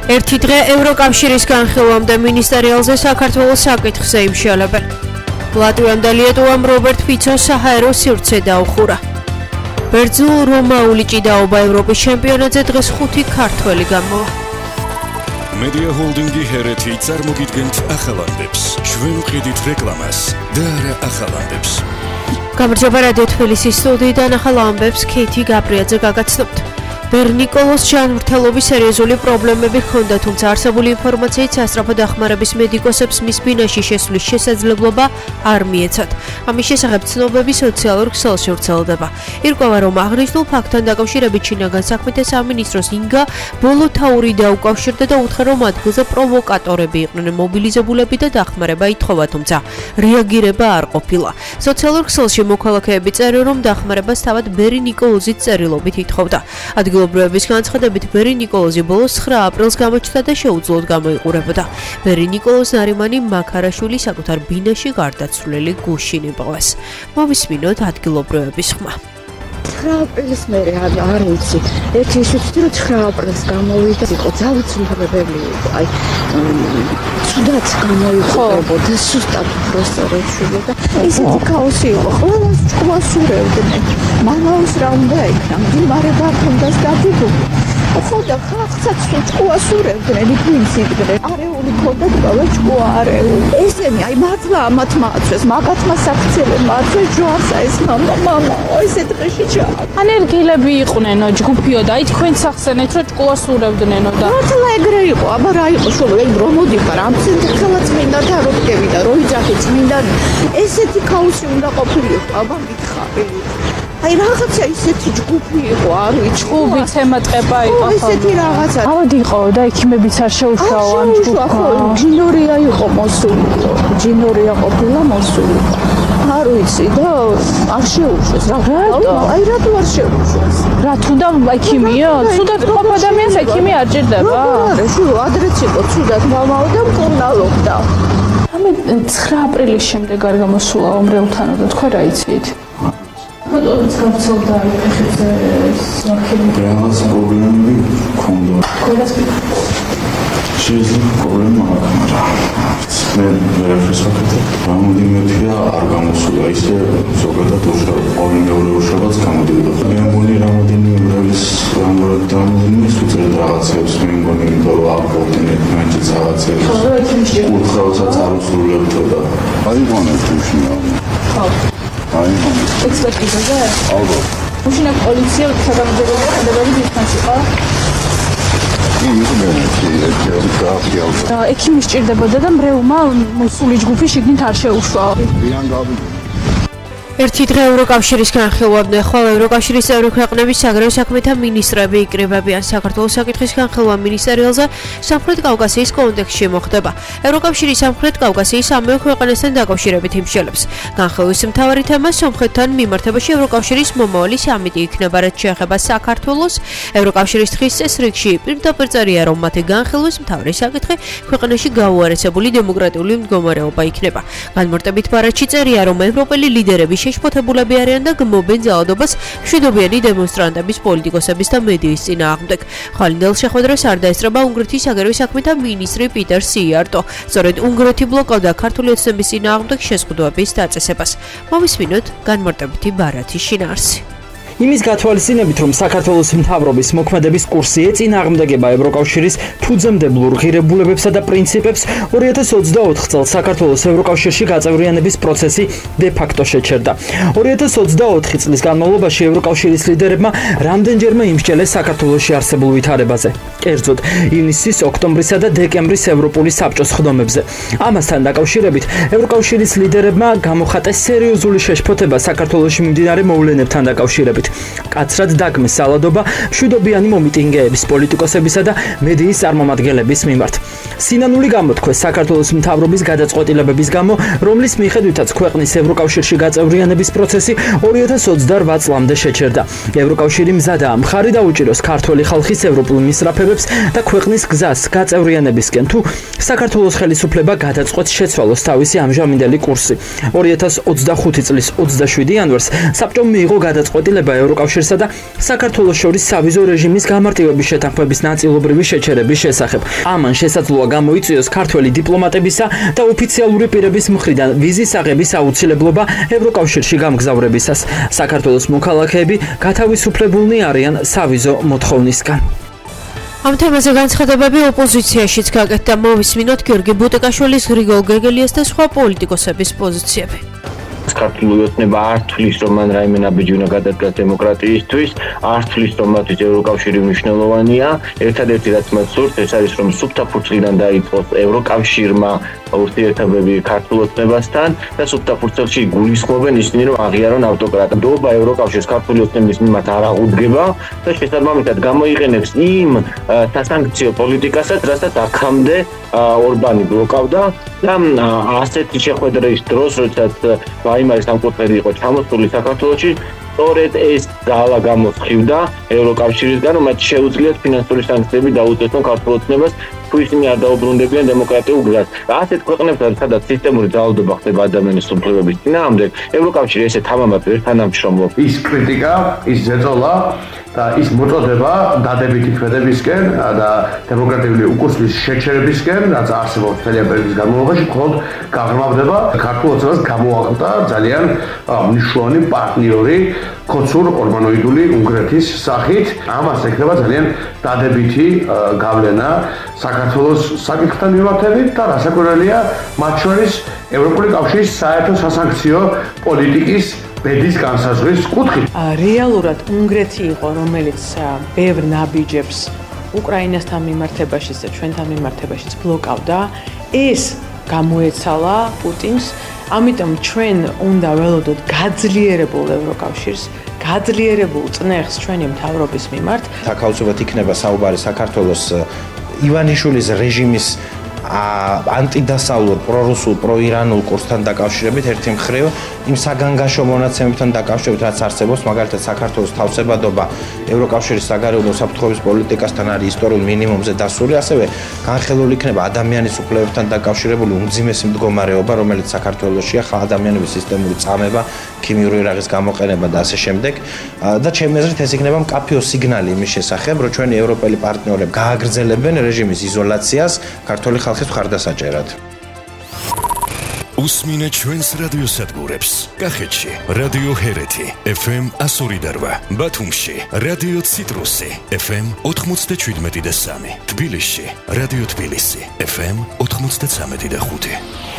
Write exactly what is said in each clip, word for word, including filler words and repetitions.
ერთი დღე ევროკავშირის განხილვამდე მინისტერიალზე საქართველოს საკითხზე იმშელებენ. ლატვიამ და ლიეტუვამ რობერტ ფიცოს საჰაერო სივრცე დაუხურა. ბერძნულ რომაული ჭიდაობა ევროპის ჩემპიონატზე დღეს ხუთი ქართველი გამოვა. Media Holdingi ჰერეთი წარმოგიდგენთ ახალანდებს. ჩვენ ვყიდით რეკლამას და არა ახალანდებს. გამარჯობა რადიო თბილისის სტუდიიდან ახალ ამბებს ქეითი გაბრიაძე გაგაცნობთ. ბერნიკოლოს ჯანმრთელობის სერიოზული პრობლემები ჰქონდა, თუმცა არსებული ინფორმაციით სასწრაფო დახმარების მედიკოსებს მის ბინაში შესვლის შესაძლებლობა არ მიეცათ. ამის შესახებ ცნობები სოციალურ ქსელში ვრცელდება. ირკვევა, რომ აღნიშნულ ფაქტთან დაკავშირებით ჩინაგან საქმეთა სამინისტროს ინგა ბოლოთაური დაუკავშირდა და უთხრა, რომ ადგილზე პროვოკატორები იყვნენ მობილიზებულები და დახმარება ითხოვა, თუმცა რეაგირება არ ყოფილა. სოციალურ ქსელში მოქალაქეები წერენ, რომ დახმარებას თავად ბერი ნიკოლოზის წერილობით ითხოვდა. ადგილობრივების განცხადებით ბერი ნიკოლოზი ბოლოს ცხრა აპრილს გამოჩნდა და შეუძლოდ გამოიყურებოდა. ბერი ნიკოლოზ ნარიმანი მაქარაშვილი საკუთარ ბინაში გარდაცვლილი გუშინ იპოვეს. მოვისმინოთ ადგილობრივების ხმა. ცხრა აპრილის მერე არ ვიცი. ერთი ისეთი რომ ცხრა აპრილს გამოვიდა, იყო ძალიან ცნობები იყო. აი ცუდად გამოიყურებოდა, სუსტად პროსტორებში და ისეთი ქაოსი იყო. ყველას ჭკუას ურევდნენ. მამაოს რა უნდა იქნა? მიმარება ქონდას დაგიგული. ხოდა ხალხსაც ჭკუას ურევდნენ, პრინციპზე. არეული ქონდა ყველა ჭკუა არეული. ესენი აი მართლა ამათ მააცვეს, მაგათმა საქციელებ მააცვეს ჯვარსა ეს მამა, მამა, ესე დღეში ჩაა. ანერგილები იყვნენო, ჯგუფიო და აი თქვენ სახსენეთ, რომ ჭკუას ურევდნენო და მართლა ეგრე იყო, აბა რა იყო შულო, ეგ რომოდიხარ, ამ ცენტრალაც მინდა თაროდგები და რო იძახით მინდა. ესეთი ქაოსი უნდა ყოფილიყო, აბა მითხარი. აი რაღაცა ისეთი ჯგუფი იყო, არ ვიცი, ჯგუფიც ემატება იყო ხოლმე. ესეთი რაღაცა. ავად იყო და ექიმებიც არ შეუშაო ამ ჯგუფს. ჯინორია იყო მოსული, ჯინორია ყოფილა მოსული. არ ვიცი და არ შეუშვეს რა. რატო? აი რატო არ შეუშვეს? რა თუნდა ექიმია? ცუდად ყოფ ადამიანს ექიმი არ ჭირდება? არა, შულო ადრეც იყო ცუდად მამაო და მკურნალობდა. ამე ცხრა აპრილის შემდეგ არ გამოსულა ომრეულთანო და თქვენ რა იცით? როდესაც გავცელდა ფეხებზე სამკერპო რაღაც პრობლემები ჰქონდა. ყველას შეიძლება პრობლემა არ მაგრამ მე ვერაფერს ვაკეთებ. რამოდენიმე თვია არ გამოსულა ისე ზოგადად უშავ ყოველ მეორე უშავაც გამოდიოდა. მე მგონი რამოდენიმე ვრევის რამოდენიმე სუწერ რაღაცებს მე მგონი იმიტომ რომ აპროტინებ მაინც რაღაცებს უთხრაოსაც არ უსრულებდა და აიღონეთ უშნია. ხო აი ექსპერტიზაზე? ალბათ. უშინა პოლიცია საგამოძიებელია ხდებოდი დისკანსი ყო? ექიმი სჭირდებოდა და მრევლმა მოსული ჯგუფი შიგნით არ შეუშვა. ერთი დღე ევროკავშირის განხილვამდე ხოლო ევროკავშირის წევრი ქვეყნების საგარეო საქმეთა მინისტრები იკრიბებიან. საქართველოს საკითხის განხილვა მინისტერიალზე სამხრეთ კავკასიის კონტექსტში მოხდება. ევროკავშირის სამხრეთ კავკასიის ამავე ქვეყანასთან დაკავშირებით იმშელებს. განხილვის მთავარი თემა სომხეთთან მიმართებაში ევროკავშირის მომავალი სამიტი იქნება, რაც შეეხება საქართველოს. ევროკავშირის დღის წესრიგში პირდაპირ წერია, რომ მათი განხილვის მთავარი საკითხი ქვეყანაში გაუარესებული დემოკრატიული მდგომარეობა იქნება. განმარტებით ბარათში წერია, რომ ევროპელი ლიდერები შეშფოთებულები არიან და გმობენ ძალადობას მშვიდობიანი დემონსტრანტების, პოლიტიკოსების და მედიის წინააღმდეგ. ხვალინდელ შეხვედრას არ დაესწრება უნგრეთის საგარეო საქმეთა მინისტრი პიტერ სიარტო. სწორედ უნგრეთი ბლოკავდა ქართული ოცნების წინააღმდეგ შეზღუდვების დაწესებას. მოვისმინოთ განმარტებითი ბარათის შინაარსი. იმის გათვალისწინებით, რომ საქართველოს მთავრობის მოქმედების კურსი ეწინააღმდეგება ევროკავშირის ფუძემდებლურ ღირებულებებსა და პრინციპებს, ორი ათას ოცდაოთხ წელს საქართველოს ევროკავშირში გაწევრიანების პროცესი დე-ფაქტო შეჩერდა. ორი ათას ოცდაოთხი წლის განმავლობაში ევროკავშირის ლიდერებმა რამდენჯერმე იმსჯელეს საქართველოში არსებულ ვითარებაზე. კერძოდ, ივნისის, ოქტომბრისა და დეკემბრის ევროპული საბჭოს ხდომებზე. ამასთან დაკავშირებით, ევროკავშირის ლიდერებმა გამოხატეს სერიოზული შეშფოთება საქართველოში მიმდინარე მოვლენებთან დაკავშირებით. კაცრად დაგმეს ძალადობა მშვიდობიანი მომიტინგეების, პოლიტიკოსებისა და მედიის წარმომადგენლების მიმართ. სინანული გამოთქვეს საქართველოს მთავრობის გადაწყვეტილებების გამო, რომლის მიხედვითაც ქვეყნის ევროკავშირში გაწევრიანების პროცესი ორი ათას ოცდაოთხ წლამდე შეჩერდა. ევროკავშირი მზადაა მხარი დაუჭიროს ქართველი ხალხის ევროპულ მისწრაფებებს და ქვეყნის გზას გაწევრიანებისკენ, თუ საქართველოს ხელისუფლება გადაწყვეტს შეცვალოს თავისი ამჟამინდელი კურსი. ორი ათას ოცდახუთი წლის ოცდაშვიდი იანვარს საბჭომ მიიღო გადაწყვეტილება ევროკავშირსა და საქართველოს შორის სავიზო რეჟიმის გამარტივების შეთანხმების ნაწილობრივი შეჩერების შესახებ. ამან შესაძლოა გამოიწვიოს ქართველი დიპლომატებისა და ოფიციალური პირების მხრიდან ვიზის აღების აუცილებლობა ევროკავშირში გამგზავრებისას. საქართველოს მოქალაქეები გათავისუფლებულნი არიან სავიზო მოთხოვნისგან. ამ თემაზე განცხადებები ოპოზიციაშიც გაკეთდა. მოვისმინოთ გიორგი ბუტიკაშვილის, გრიგოლ გეგელიას და სხვა პოლიტიკოსების პოზიციები. საქართველოს ოცნება არ თვლის, რომ მან რაიმე ნაბიჯი უნდა გადადგას დემოკრატიისთვის, არ თვლის, რომ მათთვის ევროკავშირი მნიშვნელოვანია. ერთადერთი რაც მათ სურს, ეს არის, რომ სუფთა ფურცლიდან დაიწყოს ევროკავშირმა ურთიერთობები ქართულ ოცნებასთან და სუფთა ფურცლში გულისხმობენ ისინი, რომ აღიარონ ავტოკრატია. ნდობა ევროკავშირს ქართული ოცნების მიმართ არ აღუდგება და შესაბამისად გამოიყენებს იმ სასანქციო პოლიტიკასაც, რასაც აქამდე ორბანი ბლოკავდა და ასეთი შეხვედრის დროს, როდესაც ვაიმარის სამკვეთლელი იყო ჩამოსული საქართველოში, სწორედ ეს ძალა გამოსხივდა ევროკავშირისგან, რომ მათ შეუძლიათ ფინანსური სანქციები დაუწესონ ქართულ ოცნებას, თუ ისინი არ დაუბრუნდებიან დემოკრატიულ გზას. ასეთ ქვეყნებთან, სადაც სისტემური ძალადობა ხდება ადამიანის სრულფლობების წინააღმდეგ, ევროკავშირი ესე თამამად ვერ თანამშრომლობს. ის კრიტიკა, ის ზეწოლა და ის მოწოდება დადებითი ქმედებისკენ და დემოკრატიული უკურსლის შეჩერებისკენ, რაც არსებობს მთელი ამ პერიოდის განმავლობაში, მხოლოდ გაღრმავდება ქართულ ოცნებას გამოაღვდა ძალიან მნიშვნელოვანი პარტნიორი ქოცურ ორმანოიდული უნგრეთის სახით. ამას ექნება ძალიან დადებითი გავლენა საქართველოს საკითხთან მიმართებით და რასაკვირველია, მათ შორის ევროპული კავშირის საერთო სასანქციო პოლიტიკის ბედის განსაზღვრის კუთხით. რეალურად უნგრეთი იყო, რომელიც ბევრ ნაბიჯებს უკრაინასთან მიმართებაშიც და ჩვენთან მიმართებაშიც ბლოკავდა. ეს გამოეცალა პუტინს, ამიტომ ჩვენ უნდა ველოდოთ გაძლიერებულ ევროკავშირს, გაძლიერებულ წნეხს ჩვენი მთავრობის მიმართ. თავისუფლად იქნება საუბარი საქართველოს ივანიშვილის რეჟიმის ანტიდასავლურ, პრორუსულ, პროირანულ კურსთან დაკავშირებით ერთი მხრივ იმ საგანგაშო მონაცემებთან დაკავშირებით, რაც არსებობს, მაგალითად საქართველოს თავსებადობა ევროკავშირის საგარეო უსაფრთხოების პოლიტიკასთან არის ისტორიულ მინიმუმზე დასული, ასევე განხილული იქნება ადამიანის უფლებებთან დაკავშირებული უმძიმესი მდგომარეობა, რომელიც საქართველოსშია, ხალხ ადამიანების სისტემური წამება, ქიმიური რაღის გამოყენება და ასე შემდეგ. და ჩემი აზრით ეს იქნება მკაფიო სიგნალი იმის შესახებ, რომ ჩვენი ევროპელი პარტნიორები გააგრძელებენ რეჟიმის იზოლაციას ქართული ხალხის მხარდასაჭერად. უსმინეთ ჩვენს რადიოსადგურებს. კახეთში რადიო ჰერეთი ეფ ემ εκατო ორი და რვა, ბათუმში რადიო ციტრუსი ეფ ემ ოთხმოცდაშვიდმეტი და სამი, თბილისში რადიო თბილისი ეფ ემ ოთხმოცდაცამეტი და ხუთი.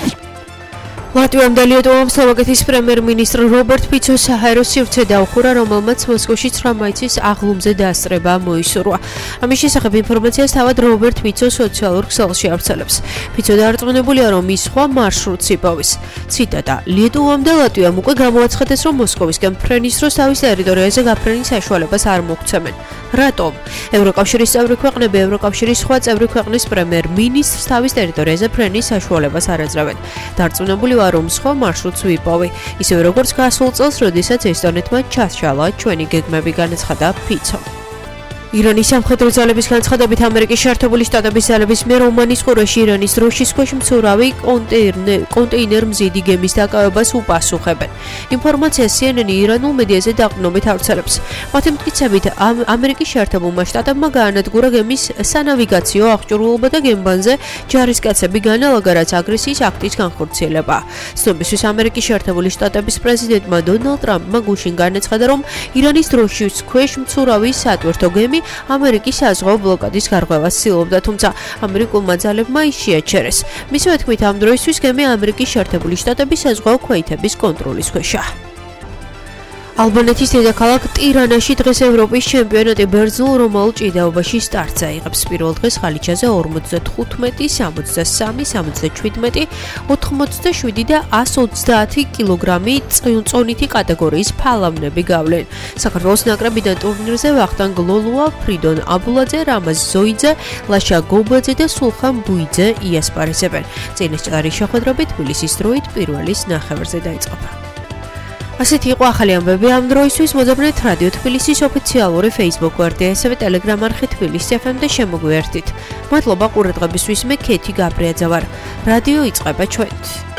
ლატვიამ და ლიეტუვამ სლოვაკეთის პრემიერ-მინისტრ რობერტ ფიცო საჰაერო სივრცე დაუხურა, რომელმაც მოსკოვში ცხრამაიცის აღლუმზე დასწრება მოისურვა. ამის შესახებ ინფორმაციას თავად რობერტ ფიცო სოციალურ ქსელში ავრცელებს. ფიცო დარწმუნებულია, რომ ის სხვა მარშრუტს იპოვის. ციტატა: ლიეტუვამ და ლატვიამ უკვე გამოაცხადეს, რომ მოსკოვისკენ ფრენის დროს თავის ტერიტორიაზე გაფრენის საშუალებას არ მოგვცემენ. რატომ? ევროკავშირის წევრი ქვეყნები ევროკავშირის სხვა წევრი ქვეყნის პრემიერ-მინისტრს თავის ტერიტორიაზე ფრენის საშუალებას არ აძლევენ. დარწმუნებული რომ სხვა მარშრუტს ვიპოვი, ისევე როგორც გასულ წელს, როდესაც ესტონეთმა ჩასჩალა ჩვენი გეგმები, განაცხადა ფიცო. ირანის სამხედრო ძალების განცხადებით, ამერიკის შეერთებული შტატების ძალების მიერ ომანის ყურეში ირანის დროშის ქვეშ მცურავი კონტეინერ მზიდი გემის დაკავებას უპასუხებენ. ინფორმაციას სი ენ ენ ირანულ მედიაზე დაყრდნობით ავრცელებს. მათი მტკიცებით, ამერიკის შეერთებულმა შტატებმა გაანადგურა გემის სანავიგაციო აღჭურვილობა და გემბანზე ჯარისკაცები განალაგა, რაც აგრესიის აქტის განხორციელებაა. ცნობისთვის, ამერიკის შეერთებული შტატების პრეზიდენტმა დონალდ ტრამპმა გუშინ განაცხადა, რომ ირანის დროშის ქვეშ მცურავი სატვირთო გემი ამერიკის საზღვაო ბლოკადის გარღვევას ცდილობდა, თუმცა ამერიკულმა ძალებმა ის შეაჩერეს. მისივე თქმით, ამ დროისთვის გემი ამერიკის შეერთებული შტატების საზღვაო ქვეითების კონტროლის ქვეშაა. ალბანეთის დედაქალაქ ტირანაში დღეს ევროპის ჩემპიონატი ბერძნულ რომაულ ჭიდაობაში სტარტს აიღებს. პირველ დღეს ხალიჩაზე ორმოცდათხუთმეტი, სამოცდასამი, სამოცდაშვიდმეტი, ოთხმოცდაშვიდი და εκατს ოცდაათი კილოგრამი წონითი კატეგორიის ფალავნები გავლენ. საქართველოს ნაკრებიდან ტურნირზე ვახტანგ ლოლუა, ფრიდონ აბულაძე, რამაზ ზოიძე, ლაშა გობაძე და სულხან ბუიძე იასპარეზებენ. წინასწარი შეხვედრები თბილისის დროით პირველის ნახევარზე დაიწყება. ასეთი იყო ახალი ამბები ამ დროისთვის. მოძებნეთ რადიო თბილისის ოფიციალური Facebook გვერდი, ასევე Telegram არხი თბილისი ეფ ემ და შემოგვიერთდით. მადლობა ყურადღებისთვის, მე ქეთი გაბრიაძე ვარ. რადიო იწყება ჩვენით.